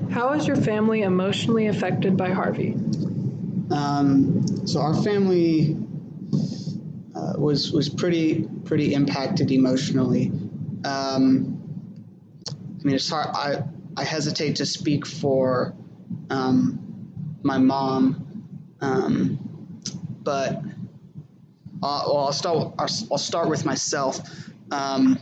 How was your family emotionally affected by Harvey? So our family was pretty impacted emotionally. I mean, it's hard. I hesitate to speak for my mom, but well, I'll start with myself. Um,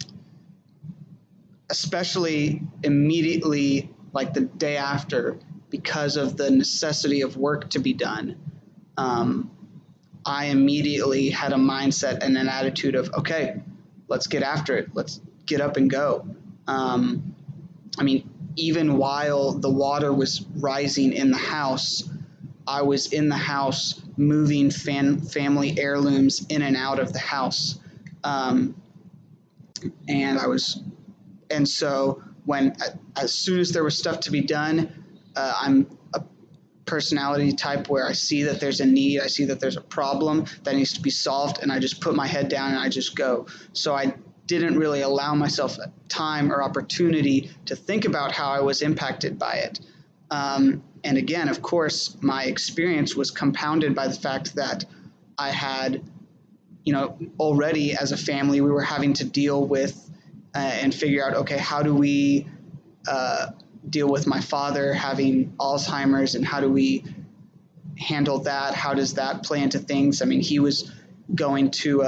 Especially immediately, like the day after, because of the necessity of work to be done. Um, I immediately had a mindset and an attitude of, okay, let's get after it. Let's get up and go. I mean, even while the water was rising in the house, I was in the house moving family heirlooms in and out of the house. Um, and I was, and so when, as soon as there was stuff to be done, I'm a personality type where I see that there's a need, I see that there's a problem that needs to be solved, and I just put my head down and I just go. So I didn't really allow myself time or opportunity to think about how I was impacted by it. And again, of course, my experience was compounded by the fact that I had, already as a family, we were having to deal with and figure out, okay, how do we uh, deal with my father having Alzheimer's, and how do we handle that? How does that play into things? I mean, he was going to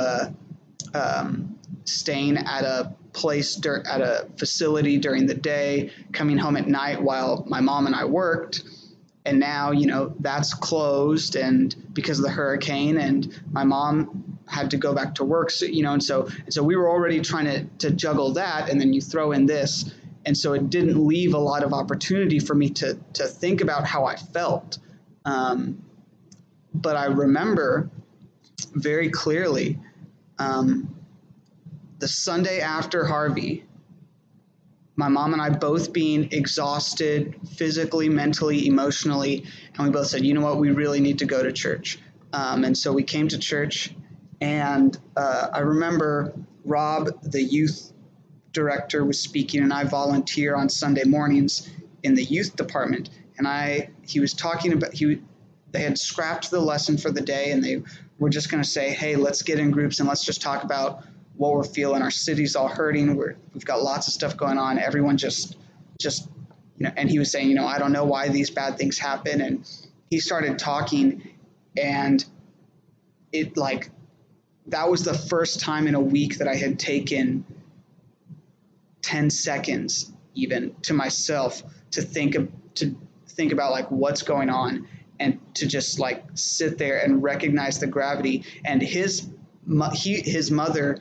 staying at a place at a facility during the day, coming home at night while my mom and I worked. And now, that's closed, and because of the hurricane, and my mom had to go back to work. So, and so we were already trying to juggle that, and then you throw in this. And so it didn't leave a lot of opportunity for me to think about how I felt. Um, but I remember very clearly um, the Sunday after Harvey, my mom and I both being exhausted physically, mentally, emotionally, and we both said, you know what, we really need to go to church. And so we came to church, and I remember Rob, the youth director, was speaking, and I volunteer on Sunday mornings in the youth department. And he was talking about, they had scrapped the lesson for the day, and they were just going to say, hey, let's get in groups and let's just talk about what we're feeling. Our city's all hurting. We've got lots of stuff going on. Everyone just, and he was saying, I don't know why these bad things happen. And he started talking, and it that was the first time in a week that I had taken 10 seconds even to myself to think about like what's going on, and to just like sit there and recognize the gravity. And his mother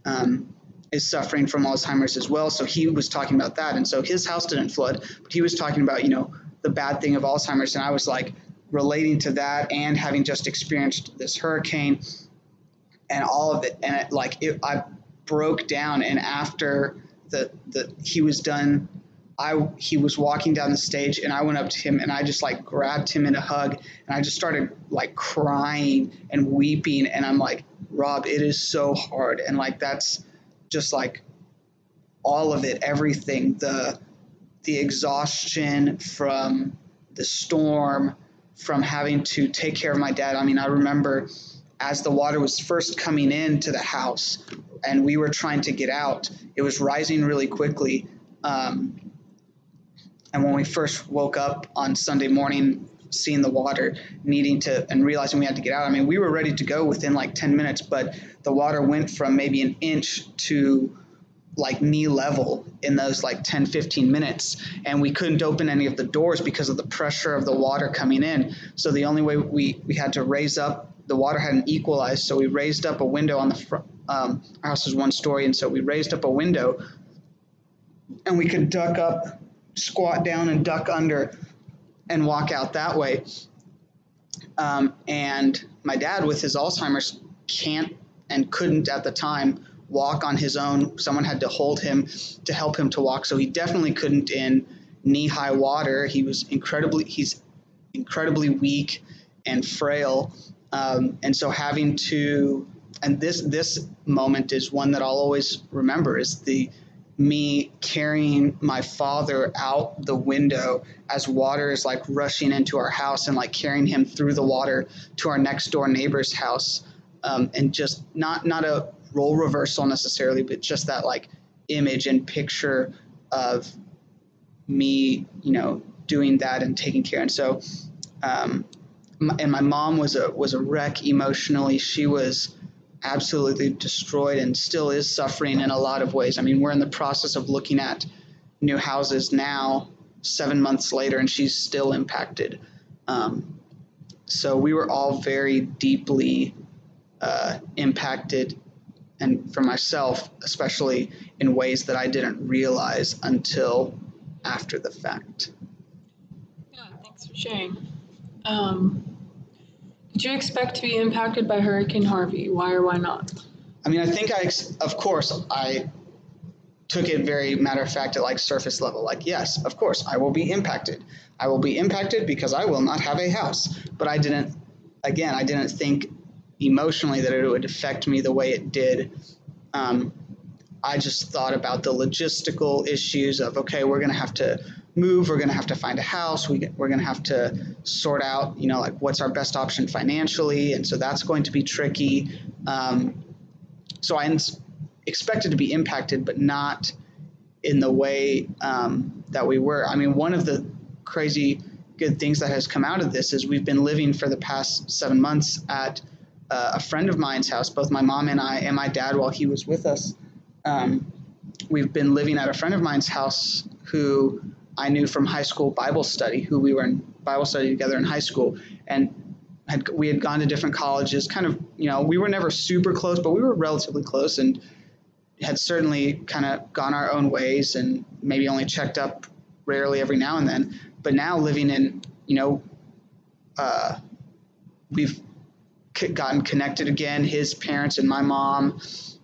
is suffering from Alzheimer's as well. So he was talking about that. And so his house didn't flood, but he was talking about, the bad thing of Alzheimer's. And I was like relating to that, and having just experienced this hurricane and all of it. And I broke down. And after he was done, he was walking down the stage, and I went up to him and I just like grabbed him in a hug, and I just started like crying and weeping. And I'm like, Rob, it is so hard. And like, that's just like all of it, everything, the exhaustion from the storm, from having to take care of my dad. I mean, I remember as the water was first coming into the house and we were trying to get out, it was rising really quickly. And when we first woke up on Sunday morning, seeing the water, needing to, and realizing we had to get out, I mean, we were ready to go within like 10 minutes, but the water went from maybe an inch to like knee level in those like 10, 15 minutes. And we couldn't open any of the doors because of the pressure of the water coming in. So the only way we had to raise up, the water hadn't equalized. So we raised up a window on the front. Our house is one story. And so we raised up a window, and we could duck up, squat down and duck under and walk out that way. And my dad with his Alzheimer's can't and couldn't at the time walk on his own. Someone had to hold him to help him to walk. So he definitely couldn't in knee-high water. He's incredibly weak and frail. And so having to, and this moment is one that I'll always remember, is me carrying my father out the window as water is like rushing into our house, and like carrying him through the water to our next door neighbor's house. And just not a role reversal necessarily, but just that like image and picture of me, doing that and taking care. And so, and my mom was a wreck emotionally. She was absolutely destroyed and still is suffering in a lot of ways. I mean, we're in the process of looking at new houses now, 7 months later, and she's still impacted. So we were all very deeply impacted, and for myself, especially in ways that I didn't realize until after the fact. Yeah, thanks for sharing. Did you expect to be impacted by Hurricane Harvey? Why or why not? I mean, I think of course, I took it very matter of fact at like surface level. Like, yes, of course, I will be impacted. I will be impacted because I will not have a house. But I didn't think emotionally that it would affect me the way it did. I just thought about the logistical issues of, okay, we're going to have to move, we're going to have to find a house, we're going to have to sort out, like what's our best option financially, and so that's going to be tricky. So I expected to be impacted, but not in the way that we were. I mean, one of the crazy good things that has come out of this is we've been living for the past 7 months at a friend of mine's house, both my mom and I, and my dad while he was with us. We've been living at a friend of mine's house who I knew from high school Bible study, who we were in Bible study together in high school, and we had gone to different colleges, kind of, we were never super close, but we were relatively close, and had certainly kind of gone our own ways and maybe only checked up rarely every now and then. But now living in, we've gotten connected again, his parents and my mom.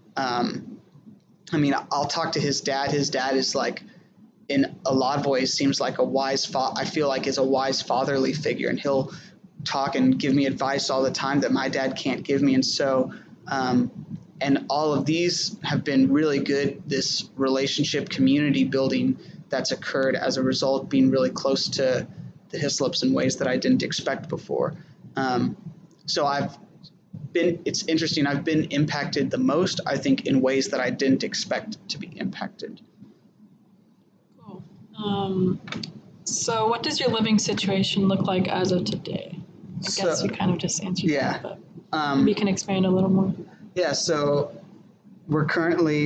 I mean, I'll talk to his dad. His dad is like, in a lot of ways, seems like I feel like is a wise fatherly figure, and he'll talk and give me advice all the time that my dad can't give me. And so, and all of these have been really good, this relationship community building that's occurred as a result, being really close to the Hislops in ways that I didn't expect before. So it's interesting. I've been impacted the most, I think, in ways that I didn't expect to be impacted. Cool. So what does your living situation look like as of today? I guess you kind of just answered that, but maybe you can expand a little more. Yeah, so we're currently,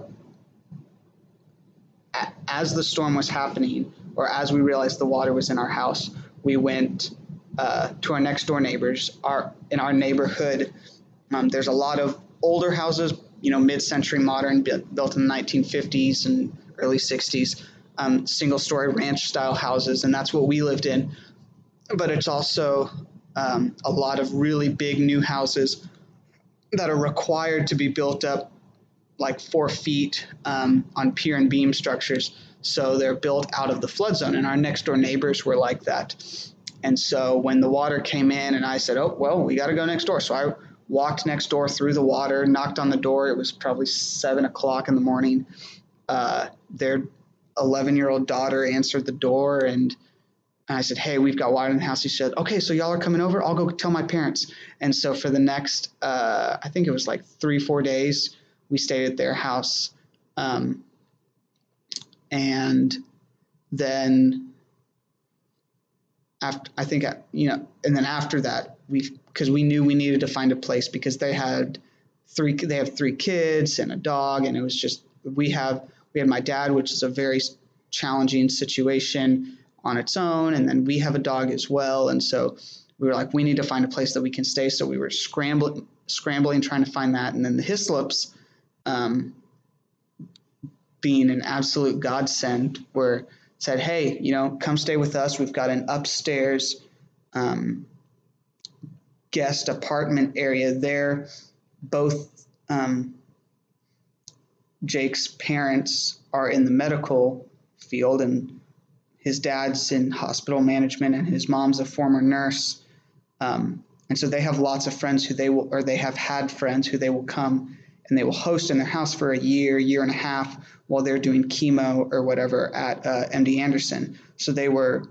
as the storm was happening, or as we realized the water was in our house, we went to our next door neighbors. In our neighborhood, there's a lot of older houses, mid-century modern, built in the 1950s and early 60s, single-story ranch-style houses, and that's what we lived in. But it's also a lot of really big new houses that are required to be built up like 4 feet on pier and beam structures. So they're built out of the flood zone, and our next door neighbors were like that. And so when the water came in, and I said, oh, well, we got to go next door. So I walked next door through the water, knocked on the door. It was probably 7 o'clock in the morning. Their 11-year-old daughter answered the door, and I said, hey, we've got water in the house. He said, okay, so y'all are coming over? I'll go tell my parents. And so for the next, I think it was like 3-4 days, we stayed at their house. And then after, I think, and then after that, because we knew we needed to find a place, because they have 3 kids and a dog. And it was just, we had my dad, which is a very challenging situation on its own. And then we have a dog as well. And so we were like, we need to find a place that we can stay. So we were scrambling, trying to find that. And then the Hislops, being an absolute godsend, said, hey, come stay with us. We've got an upstairs guest apartment area there. Both Jake's parents are in the medical field, and his dad's in hospital management, and his mom's a former nurse. And so they have lots of friends they have had friends who they will come and they will host in their house for a year and a half while they're doing chemo or whatever at MD Anderson. So they were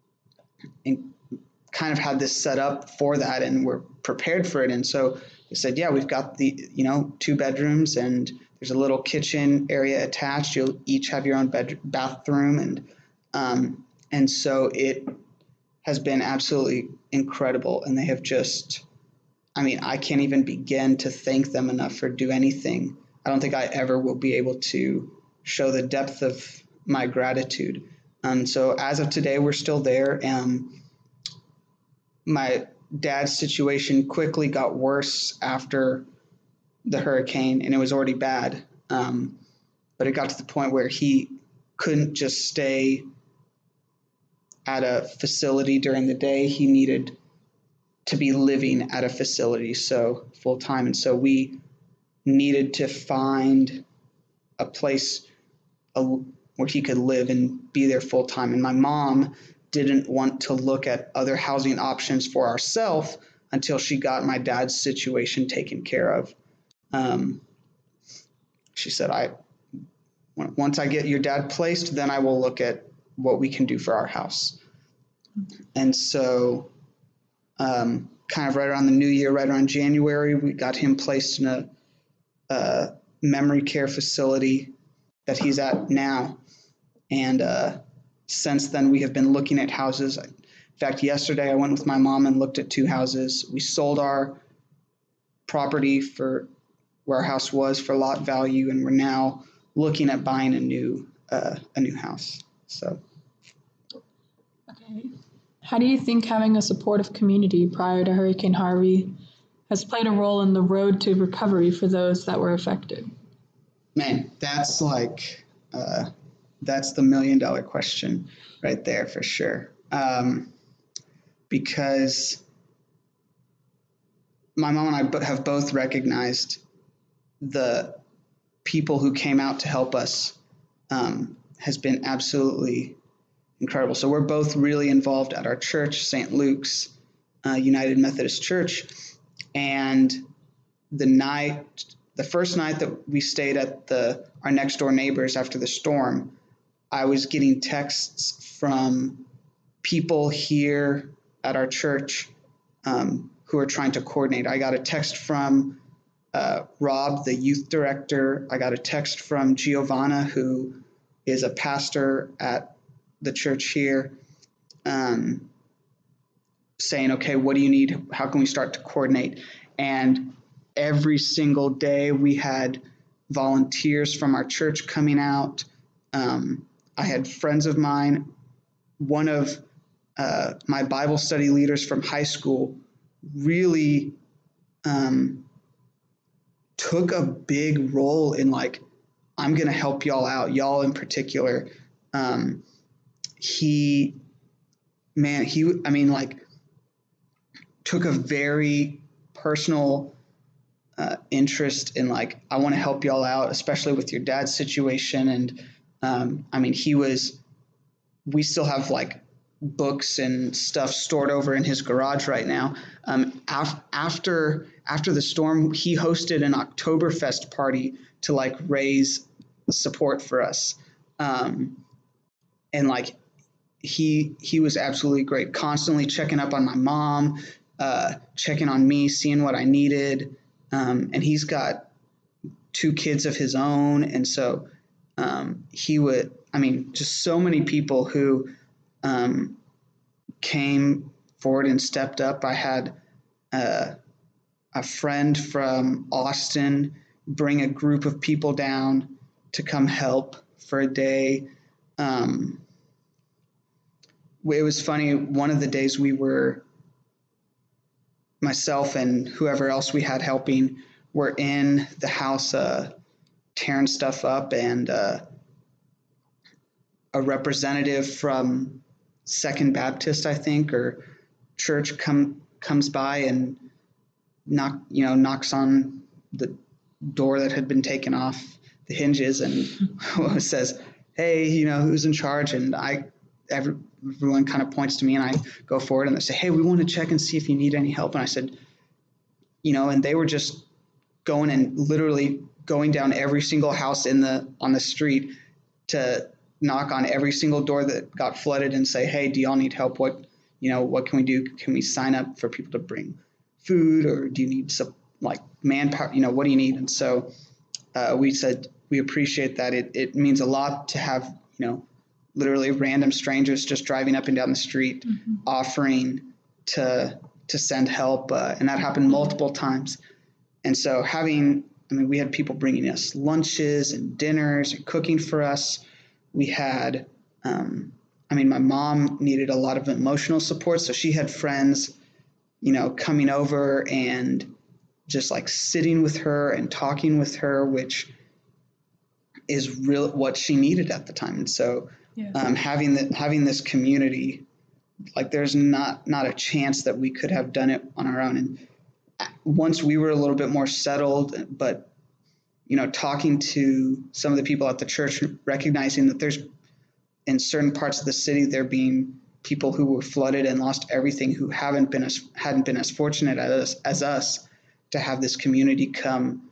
kind of had this set up for that and were prepared for it. And so they said, yeah, we've got the, 2 bedrooms and there's a little kitchen area attached. You'll each have your own bathroom. And so it has been absolutely incredible. And they have just, I can't even begin to thank them enough for do anything. I don't think I ever will be able to show the depth of my gratitude. So as of today, we're still there. My dad's situation quickly got worse after the hurricane, and it was already bad. But it got to the point where he couldn't just stay at a facility during the day. He needed to be living at a facility, so full time. And so we needed to find a place where he could live and be there full time. And my mom didn't want to look at other housing options for ourselves until she got my dad's situation taken care of. She said, once I get your dad placed, then I will look at what we can do for our house. And so kind of right around the new year, right around January, we got him placed in a memory care facility that he's at now. And since then, we have been looking at houses. In fact, yesterday I went with my mom and looked at 2 houses. We sold our property for where our house was for lot value, and we're now looking at buying a new house. So, okay. How do you think having a supportive community prior to Hurricane Harvey has played a role in the road to recovery for those that were affected? Man, that's like that's the $1 million question right there for sure. Because my mom and I have both recognized the people who came out to help us has been absolutely incredible. So we're both really involved at our church, St. Luke's United Methodist Church. And the first night that we stayed at our next door neighbors after the storm, I was getting texts from people here at our church who are trying to coordinate. I got a text from Rob, the youth director. I got a text from Giovanna, who is a pastor at the church here, saying, okay, what do you need? How can we start to coordinate? And every single day we had volunteers from our church coming out. I had friends of mine. One of my Bible study leaders from high school really took a big role in I'm going to help y'all out, y'all in particular. He took a very personal interest in I want to help y'all out, especially with your dad's situation. And we still have books and stuff stored over in his garage right now. After the storm, he hosted an Oktoberfest party to raise support for us. And he was absolutely great, constantly checking up on my mom, checking on me, seeing what I needed. And he's got 2 kids of his own. And so just so many people who came forward and stepped up. I had a friend from Austin bring a group of people down to come help for a day. It was funny. One of the days myself and whoever else we had helping were in the house tearing stuff up, and a representative from Second Baptist, I think, or church comes by and knocks on the door that had been taken off the hinges and says, hey, who's in charge? And everyone kind of points to me, and I go forward and they say, hey, we want to check and see if you need any help. And I said, and they were just going and literally going down every single house on the street to knock on every single door that got flooded and say, hey, do y'all need help? What can we do? Can we sign up for people to bring food, or do you need some like manpower? What do you need? And so we said we appreciate that. It means a lot to have, literally random strangers just driving up and down the street, mm-hmm. offering to send help. And that happened multiple times. And so we had people bringing us lunches and dinners and cooking for us. We had, my mom needed a lot of emotional support. So she had friends, coming over and just like sitting with her and talking with her, which is real what she needed at the time. And so having this community, like there's not a chance that we could have done it on our own. And once we were a little bit more settled, but talking to some of the people at the church, recognizing that there's in certain parts of the city there being people who were flooded and lost everything, who hadn't been as fortunate as us to have this community come,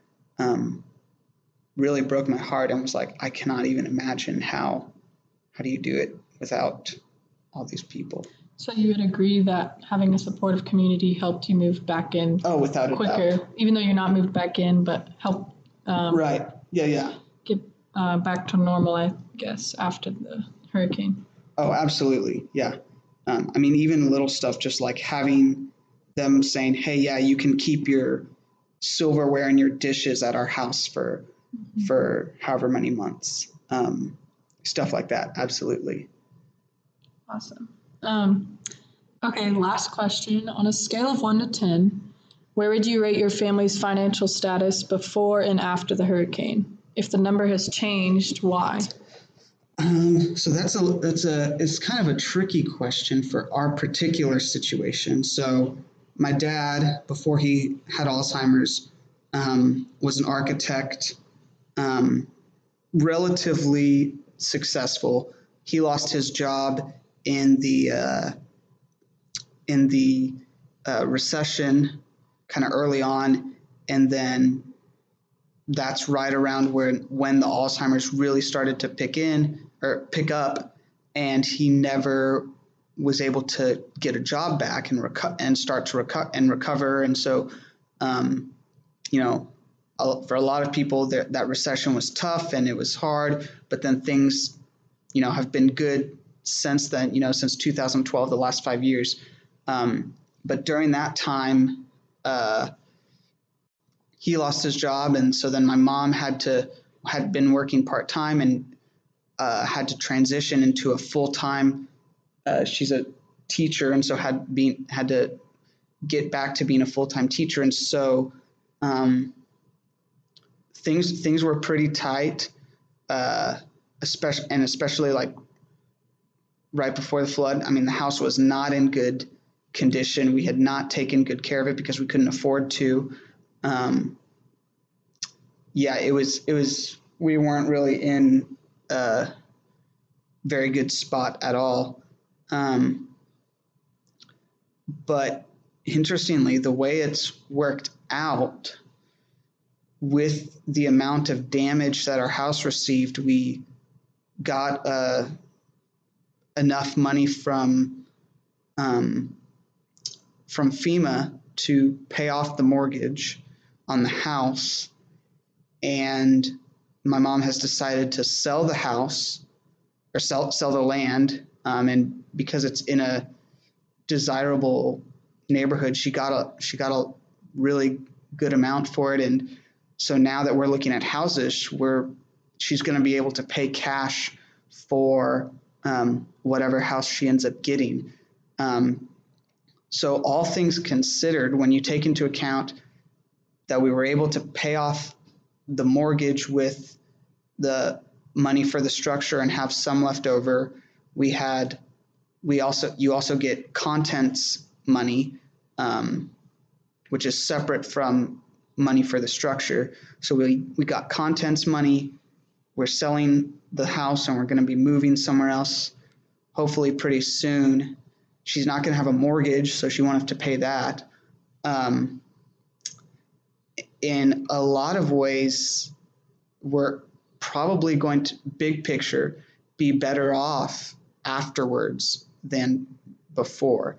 really broke my heart, and was like, I cannot even imagine how do you do it without all these people. So you would agree that having a supportive community helped you move back in without quicker, a doubt. Even though you're not moved back in, but help right. Yeah. Get back to normal, I guess, after the hurricane. Oh, absolutely. Yeah. Even little stuff, just like having them saying, hey, yeah, you can keep your silverware and your dishes at our house for however many months. Stuff like that. Absolutely. Awesome. Okay, last question. On a scale of 1 to 10, where would you rate your family's financial status before and after the hurricane? If the number has changed, why? So it's kind of a tricky question for our particular situation. So my dad, before he had Alzheimer's, was an architect, relatively successful. He lost his job in the recession kind of early on, and then that's right around when the Alzheimer's really started to pick up, and he never was able to get a job back and start to recover. And so, for a lot of people, that recession was tough and it was hard, but then things, have been good since then, since 2012, the last 5 years. But during that time, he lost his job. And so then my mom had been working part-time and had to transition into a full-time. She's a teacher, and so had to get back to being a full-time teacher. And so things were pretty tight, especially like right before the flood. The house was not in good condition. We had not taken good care of it because we couldn't afford to. It was we weren't really in a very good spot at all. But interestingly, the way it's worked out with the amount of damage that our house received, we got enough money from FEMA to pay off the mortgage on the house. And my mom has decided to sell the house or sell the land. And because it's in a desirable neighborhood, she got a really good amount for it. And so now that we're looking at houses, she's going to be able to pay cash for whatever house she ends up getting. So all things considered, when you take into account that we were able to pay off the mortgage with the money for the structure and have some left over, you also get contents money, which is separate from money for the structure. So we got contents money. We're selling the house and we're going to be moving somewhere else, hopefully pretty soon. She's not going to have a mortgage, so she won't have to pay that. in a lot of ways, we're probably going to, big picture, be better off afterwards than before.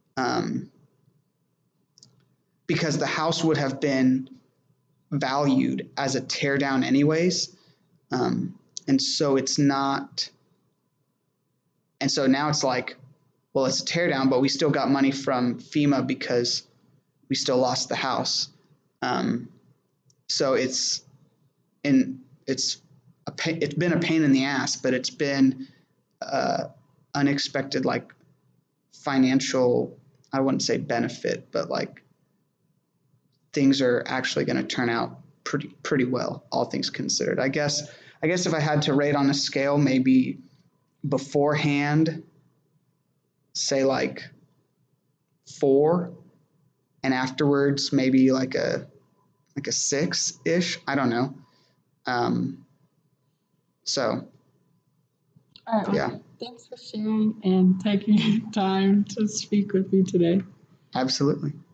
Because the house would have been valued as a tear down anyways. And so it's not, and so now it's like, well, it's a tear down, but we still got money from FEMA because we still lost the house. So it's been a pain in the ass, but it's been unexpected, like financial, I wouldn't say benefit, but like things are actually going to turn out pretty well, all things considered. I guess if I had to rate on a scale, maybe beforehand, say like 4, and afterwards maybe like a 6-ish. I don't know. So All right. Well, yeah, thanks for sharing and taking time to speak with me today. absolutely.